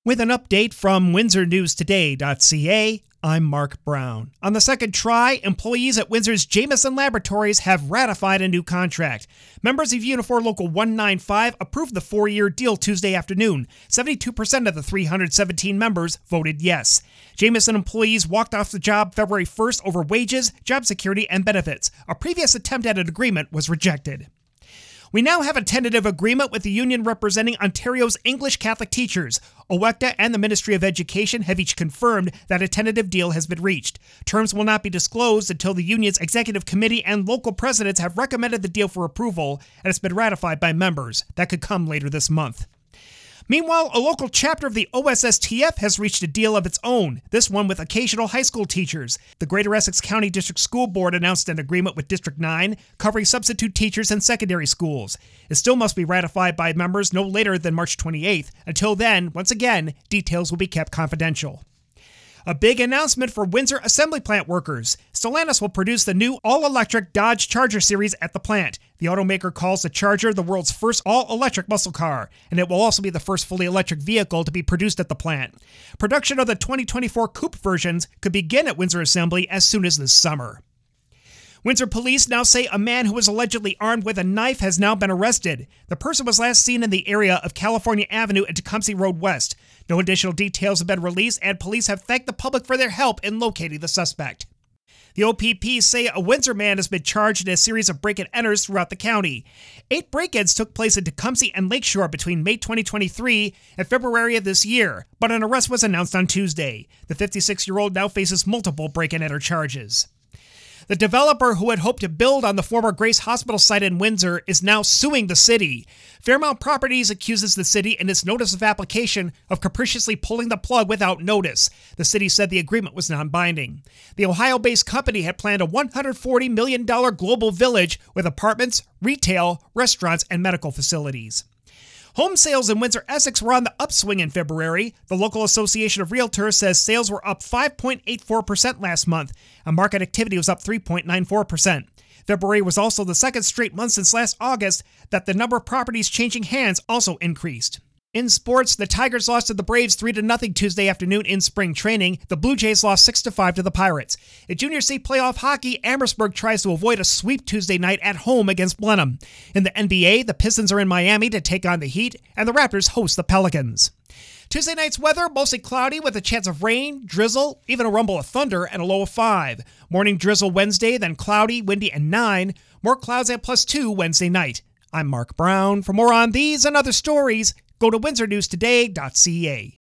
With an update from WindsorNewsToday.ca, I'm Mark Brown. On the second try, employees at Windsor's Jameson Laboratories have ratified a new contract. Members of Unifor Local 195 approved the 4-year deal Tuesday afternoon. 72% of the 317 members voted yes. Jameson employees walked off the job February 1st over wages, job security, and benefits. A previous attempt at an agreement was rejected. We now have a tentative agreement with the union representing Ontario's English Catholic teachers. OWECTA and the Ministry of Education have each confirmed that a tentative deal has been reached. Terms will not be disclosed until the union's executive committee and local presidents have recommended the deal for approval, and it's been ratified by members. That could come later this month. Meanwhile, a local chapter of the OSSTF has reached a deal of its own, this one with occasional high school teachers. The Greater Essex County District School Board announced an agreement with District 9 covering substitute teachers in secondary schools. It still must be ratified by members no later than March 28th. Until then, once again, details will be kept confidential. A big announcement for Windsor assembly plant workers. Stellantis will produce the new all-electric Dodge Charger series at the plant. The automaker calls the Charger the world's first all-electric muscle car, and it will also be the first fully electric vehicle to be produced at the plant. Production of the 2024 coupe versions could begin at Windsor Assembly as soon as this summer. Windsor police now say a man who was allegedly armed with a knife has now been arrested. The person was last seen in the area of California Avenue and Tecumseh Road West. No additional details have been released, and police have thanked the public for their help in locating the suspect. The OPP say a Windsor man has been charged in a series of break-and-enters throughout the county. 8 break-ins took place in Tecumseh and Lakeshore between May 2023 and February of this year, but an arrest was announced on Tuesday. The 56-year-old now faces multiple break-and-enter charges. The developer who had hoped to build on the former Grace Hospital site in Windsor is now suing the city. Fairmount Properties accuses the city in its notice of application of capriciously pulling the plug without notice. The city said the agreement was non-binding. The Ohio-based company had planned a $140 million global village with apartments, retail, restaurants, and medical facilities. Home sales in Windsor, Essex were on the upswing in February. The local association of realtors says sales were up 5.84% last month, and market activity was up 3.94%. February was also the second straight month since last August that the number of properties changing hands also increased. In sports, the Tigers lost to the Braves 3-0 Tuesday afternoon in spring training. The Blue Jays lost 6-5 to the Pirates. In Junior C playoff hockey, Amherstburg tries to avoid a sweep Tuesday night at home against Blenheim. In the NBA, the Pistons are in Miami to take on the Heat, and the Raptors host the Pelicans. Tuesday night's weather, mostly cloudy with a chance of rain, drizzle, even a rumble of thunder, and a low of 5. Morning drizzle Wednesday, then cloudy, windy, and 9. More clouds at +2 Wednesday night. I'm Mark Brown. For more on these and other stories, go to WindsorNewsToday.ca.